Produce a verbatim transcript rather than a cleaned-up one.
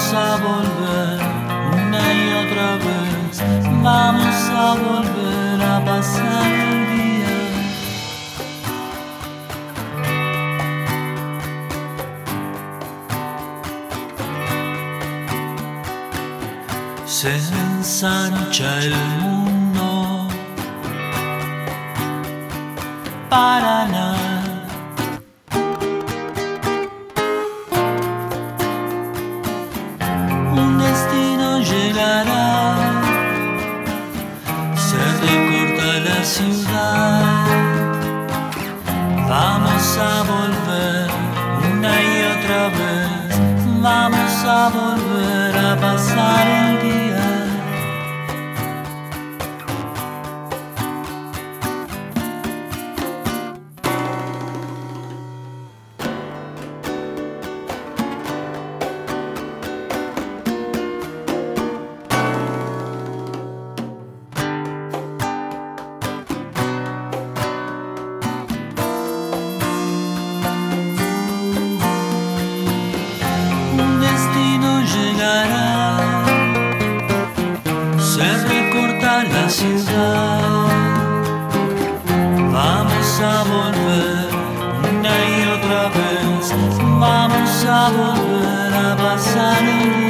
a volver una y otra vez, vamos a volver a pasar el día. Se ensancha el mundo para nada. Un destino llegará, se recorta la ciudad. Vamos a volver una y otra vez, vamos a volver a pasar el día. Se recorta la ciudad, vamos a volver una y otra vez, vamos a volver a pasar el día.